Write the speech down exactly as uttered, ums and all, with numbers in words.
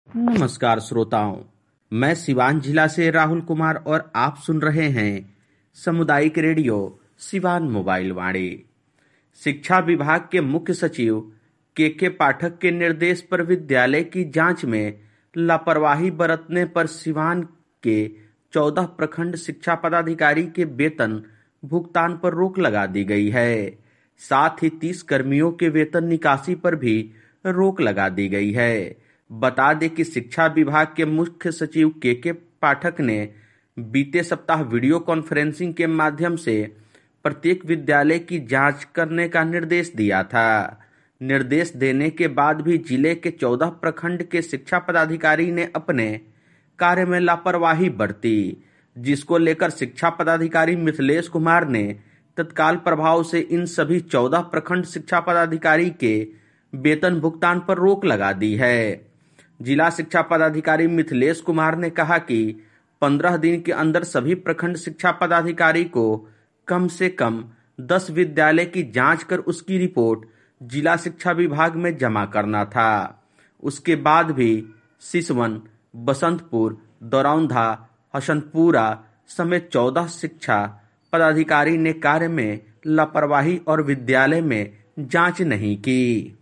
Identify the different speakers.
Speaker 1: नमस्कार श्रोताओं, मैं सिवान जिला से राहुल कुमार और आप सुन रहे हैं सामुदायिक रेडियो सिवान मोबाइल वाणी। शिक्षा विभाग के मुख्य सचिव के के पाठक के निर्देश पर विद्यालय की जांच में लापरवाही बरतने पर सिवान के चौदह प्रखंड शिक्षा पदाधिकारी के वेतन भुगतान पर रोक लगा दी गई है। साथ ही तीस कर्मियों के वेतन निकासी पर भी रोक लगा दी गई है। बता दें कि शिक्षा विभाग के मुख्य सचिव के के पाठक ने बीते सप्ताह वीडियो कॉन्फ्रेंसिंग के माध्यम से प्रत्येक विद्यालय की जांच करने का निर्देश दिया था। निर्देश देने के बाद भी जिले के चौदह प्रखंड के शिक्षा पदाधिकारी ने अपने कार्य में लापरवाही बरती, जिसको लेकर शिक्षा पदाधिकारी मिथिलेश कुमार ने तत्काल प्रभाव से इन सभी चौदह प्रखंड शिक्षा पदाधिकारी के वेतन भुगतान पर रोक लगा दी है। जिला शिक्षा पदाधिकारी मिथिलेश कुमार ने कहा कि पंद्रह दिन के अंदर सभी प्रखंड शिक्षा पदाधिकारी को कम से कम दस विद्यालय की जांच कर उसकी रिपोर्ट जिला शिक्षा विभाग में जमा करना था। उसके बाद भी सिसवन, बसंतपुर, दरौंधा, हसनपुरा समेत चौदह शिक्षा पदाधिकारी ने कार्य में लापरवाही और विद्यालय में जांच नहीं की।